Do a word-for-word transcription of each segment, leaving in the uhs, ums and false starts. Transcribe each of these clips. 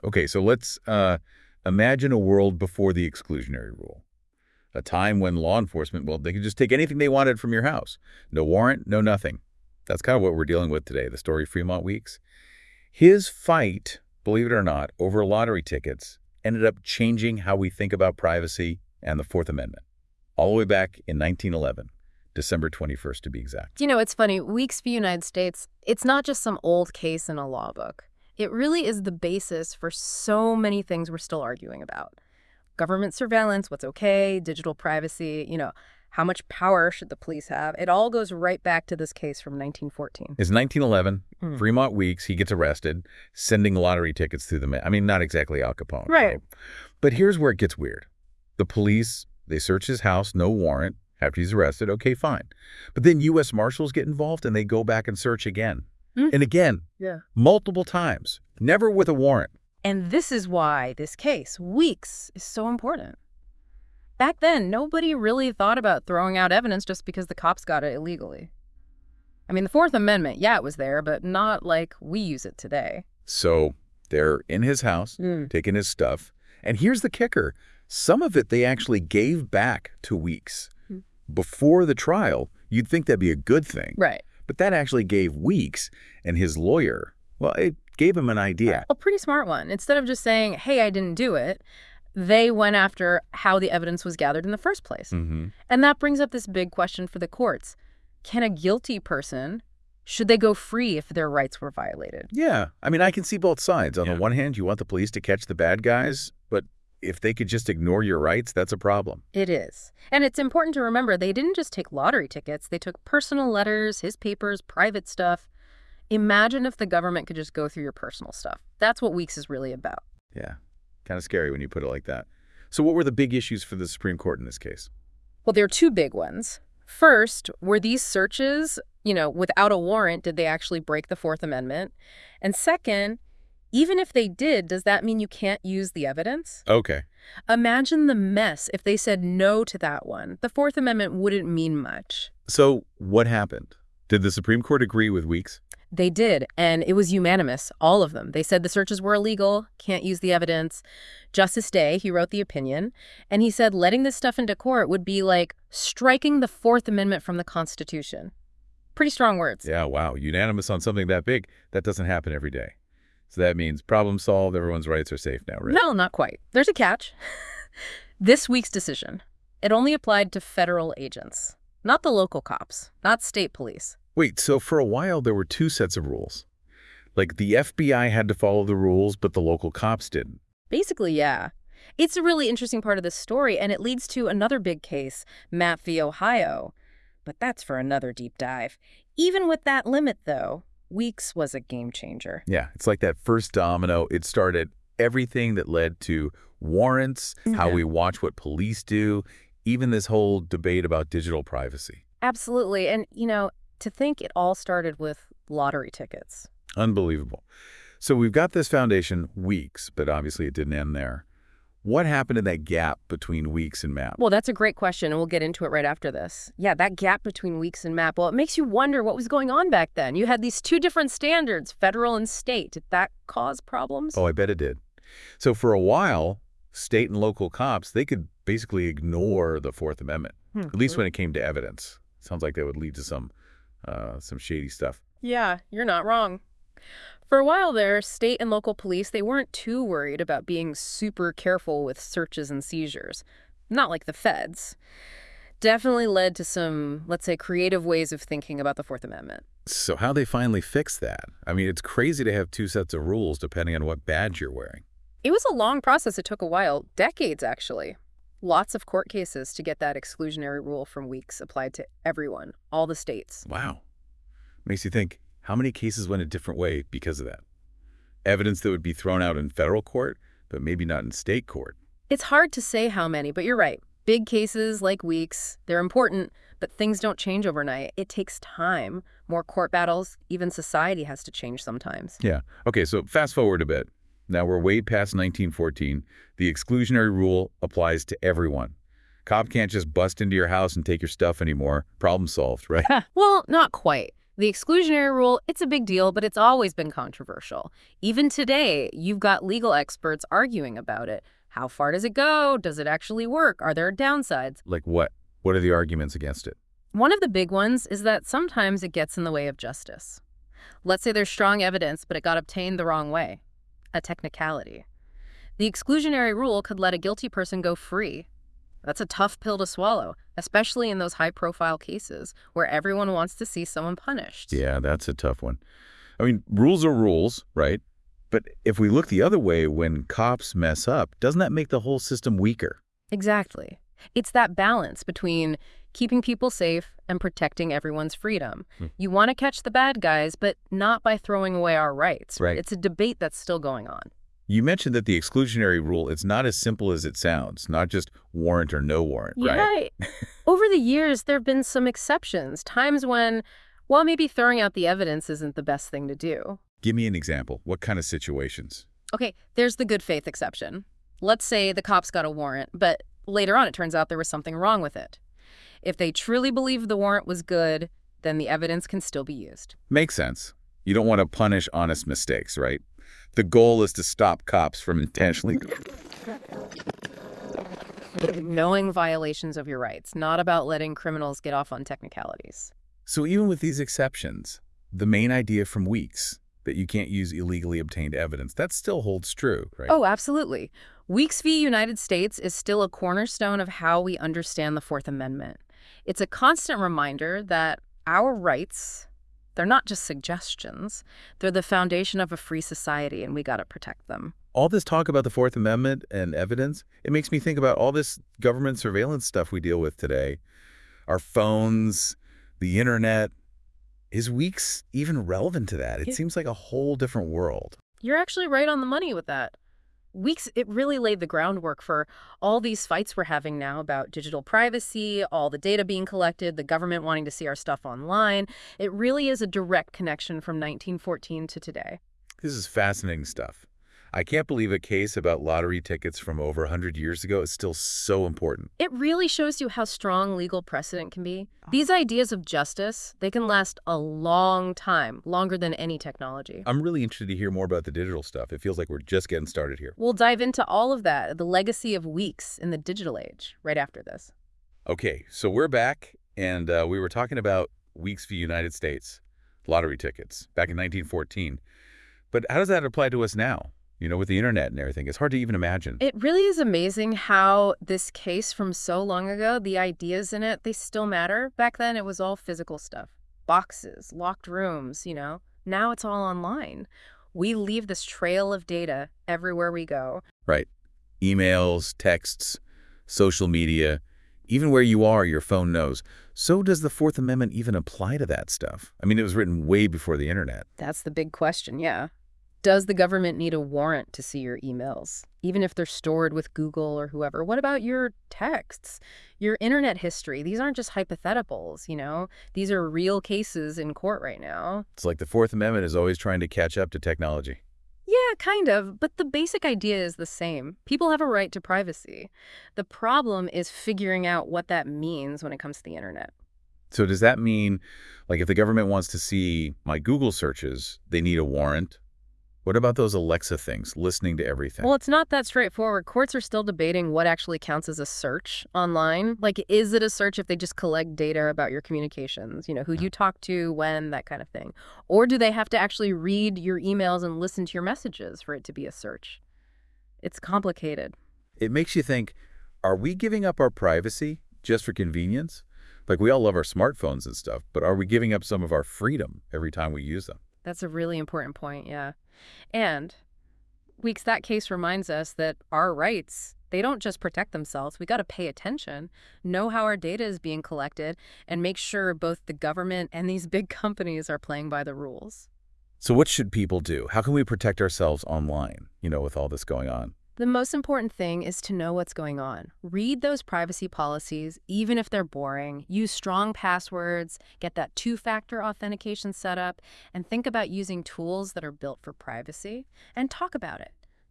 Okay, so let's uh, imagine a world before the exclusionary rule. A time when law enforcement, well, they could just take anything they wanted from your house. No warrant, no nothing. That's kind of what we're dealing with today, the story of Fremont Weeks. His fight, believe it or not, over lottery tickets ended up changing how we think about privacy and the Fourth Amendment. All the way back in nineteen eleven, December twenty-first to be exact. You know, it's funny. Weeks v. United States, it's not just some old case in a law book. It really is the basis for so many things we're still arguing about. Government surveillance, what's okay, digital privacy, you know, how much power should the police have? It all goes right back to this case from nineteen fourteen. It's nineteen eleven, Mm. Fremont Weeks, he gets arrested, sending lottery tickets through the mail. I mean, not exactly Al Capone. Right. But here's where it gets weird. The police, they search his house, no warrant, after he's arrested, okay, fine. But then U S Marshals get involved and they go back and search again. Mm. And again, Yeah. multiple times, never with a warrant. And this is why this case, Weeks, is so important. Back then, nobody really thought about throwing out evidence just because the cops got it illegally. I mean, the Fourth Amendment, yeah, it was there, but not like we use it today. So they're in his house, Mm. taking his stuff. And here's the kicker. Some of it they actually gave back to Weeks. Mm. Before the trial, you'd think that'd be a good thing. Right. But that actually gave Weeks and his lawyer, well, it gave him an idea. A pretty smart one. Instead of just saying, hey, I didn't do it, they went after how the evidence was gathered in the first place. Mm-hmm. And that brings up this big question for the courts. Can a guilty person, should they go free if their rights were violated? Yeah. I mean, I can see both sides. On Yeah. the one hand, you want the police to catch the bad guys, but if they could just ignore your rights, that's a problem. It is. And it's important to remember they didn't just take lottery tickets. They took personal letters, his papers, private stuff. Imagine if the government could just go through your personal stuff. That's what Weeks is really about. Yeah. Kind of scary when you put it like that. So what were the big issues for the Supreme Court in this case? Well, there are two big ones. First, were these searches, you know, without a warrant, did they actually break the Fourth Amendment? And second, even if they did, does that mean you can't use the evidence? Okay. Imagine the mess if they said no to that one. The Fourth Amendment wouldn't mean much. So what happened? Did the Supreme Court agree with Weeks? They did, and it was unanimous, all of them. They said the searches were illegal, can't use the evidence. Justice Day, he wrote the opinion, and he said letting this stuff into court would be like striking the Fourth Amendment from the Constitution. Pretty strong words. Yeah, wow. Unanimous on something that big. That doesn't happen every day. So that means problem solved, everyone's rights are safe now, right? No, not quite. There's a catch. This week's decision, it only applied to federal agents, not the local cops, not state police. Wait, so for a while there were two sets of rules. Like the F B I had to follow the rules, but the local cops didn't. Basically, yeah. It's a really interesting part of this story, and it leads to another big case, Mapp v. Ohio. But that's for another deep dive. Even with that limit, though, Weeks was a game changer. Yeah, it's like that first domino. It started everything that led to warrants, how Yeah. we watch what police do, even this whole debate about digital privacy. Absolutely. And, you know, to think it all started with lottery tickets. Unbelievable. So we've got this foundation, Weeks, but obviously it didn't end there. What happened in that gap between Weeks and Mapp? Well, that's a great question, and we'll get into it right after this. Yeah, that gap between Weeks and Mapp, well, it makes you wonder what was going on back then. You had these two different standards, federal and state. Did that cause problems? Oh, I bet it did. So for a while, state and local cops, they could basically ignore the Fourth Amendment, Hmm. at least when it came to evidence. Sounds like that would lead to some, uh, some shady stuff. Yeah, you're not wrong. For a while there, state and local police, they weren't too worried about being super careful with searches and seizures. Not like the feds. Definitely led to some, let's say, creative ways of thinking about the Fourth Amendment. So how they finally fix that? I mean, it's crazy to have two sets of rules depending on what badge you're wearing. It was a long process. It took a while, decades actually. Lots of court cases to get that exclusionary rule from Weeks applied to everyone, all the states. Wow. Makes you think, how many cases went a different way because of that? Evidence that would be thrown out in federal court, but maybe not in state court. It's hard to say how many, but you're right. Big cases like Weeks, they're important, but things don't change overnight. It takes time, more court battles, even society has to change sometimes. Yeah. Okay, so fast forward a bit. Now we're way past nineteen fourteen. The exclusionary rule applies to everyone. Cop can't just bust into your house and take your stuff anymore. Problem solved, right? Well, not quite. The exclusionary rule, it's a big deal, but it's always been controversial. Even today, you've got legal experts arguing about it. How far does it go? Does it actually work? Are there downsides? Like what? What are the arguments against it? One of the big ones is that sometimes it gets in the way of justice. Let's say there's strong evidence, but it got obtained the wrong way. A technicality. The exclusionary rule could let a guilty person go free. That's a tough pill to swallow, especially in those high-profile cases where everyone wants to see someone punished. Yeah, that's a tough one. I mean, rules are rules, right? But if we look the other way, when cops mess up, doesn't that make the whole system weaker? Exactly. It's that balance between keeping people safe and protecting everyone's freedom. Hmm. You want to catch the bad guys, but not by throwing away our rights. Right. It's a debate that's still going on. You mentioned that the exclusionary rule, it's not as simple as it sounds, not just warrant or no warrant, right? Right. Over the years, there have been some exceptions, times when, well, maybe throwing out the evidence isn't the best thing to do. Give me an example. What kind of situations? Okay, there's the good faith exception. Let's say the cops got a warrant, but later on it turns out there was something wrong with it. If they truly believe the warrant was good, then the evidence can still be used. Makes sense. You don't want to punish honest mistakes, right? The goal is to stop cops from intentionally... Knowing violations of your rights, not about letting criminals get off on technicalities. So even with these exceptions, the main idea from Weeks, that you can't use illegally obtained evidence, that still holds true, right? Oh, absolutely. Weeks v. United States is still a cornerstone of how we understand the Fourth Amendment. It's a constant reminder that our rights, they're not just suggestions. They're the foundation of a free society, and we got to protect them. All this talk about the Fourth Amendment and evidence, it makes me think about all this government surveillance stuff we deal with today. Our phones, the internet. Is Weeks even relevant to that? It seems like a whole different world. You're actually right on the money with that. Weeks, it really laid the groundwork for all these fights we're having now about digital privacy, all the data being collected, the government wanting to see our stuff online. It really is a direct connection from nineteen fourteen to today. This is fascinating stuff. I can't believe a case about lottery tickets from over one hundred years ago is still so important. It really shows you how strong legal precedent can be. These ideas of justice, they can last a long time, longer than any technology. I'm really interested to hear more about the digital stuff. It feels like we're just getting started here. We'll dive into all of that, the legacy of Weeks in the digital age, right after this. Okay, so we're back, and uh, we were talking about Weeks v. United States, lottery tickets, back in nineteen fourteen. But how does that apply to us now? You know, with the internet and everything, it's hard to even imagine. It really is amazing how this case from so long ago, the ideas in it, they still matter. Back then, it was all physical stuff. Boxes, locked rooms, you know. Now it's all online. We leave this trail of data everywhere we go. Right. Emails, texts, social media, even where you are, your phone knows. So does the Fourth Amendment even apply to that stuff? I mean, it was written way before the internet. That's the big question, yeah. Does the government need a warrant to see your emails, even if they're stored with Google or whoever? What about your texts, your internet history? These aren't just hypotheticals, you know? These are real cases in court right now. It's like the Fourth Amendment is always trying to catch up to technology. Yeah, kind of, but the basic idea is the same. People have a right to privacy. The problem is figuring out what that means when it comes to the internet. So does that mean, like, if the government wants to see my Google searches, they need a warrant? What about those Alexa things, listening to everything? Well, it's not that straightforward. Courts are still debating what actually counts as a search online. Like, is it a search if they just collect data about your communications, you know, who you talk to, when, that kind of thing? Or do they have to actually read your emails and listen to your messages for it to be a search? It's complicated. It makes you think, are we giving up our privacy just for convenience? Like, we all love our smartphones and stuff, but are we giving up some of our freedom every time we use them? That's a really important point, yeah. And, Weeks, that case reminds us that our rights, they don't just protect themselves. We got to pay attention, know how our data is being collected, and make sure both the government and these big companies are playing by the rules. So what should people do? How can we protect ourselves online, you know, with all this going on? The most important thing is to know what's going on. Read those privacy policies, even if they're boring. Use strong passwords, get that two-factor authentication set up, and think about using tools that are built for privacy. And talk about it.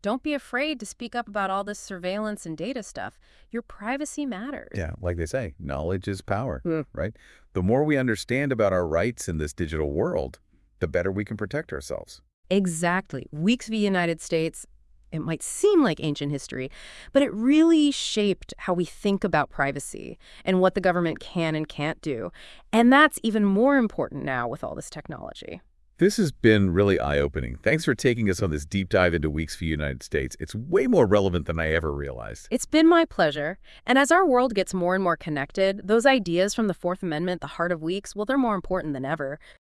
Don't be afraid to speak up about all this surveillance and data stuff. Your privacy matters. Yeah, like they say, knowledge is power, Hmm. right? The more we understand about our rights in this digital world, the better we can protect ourselves. Exactly. Weeks v. United States, it might seem like ancient history, but it really shaped how we think about privacy and what the government can and can't do. And that's even more important now with all this technology. This has been really eye-opening. Thanks for taking us on this deep dive into Weeks for United States. It's way more relevant than I ever realized. It's been my pleasure. And as our world gets more and more connected, those ideas from the Fourth Amendment, the heart of Weeks, well, they're more important than ever.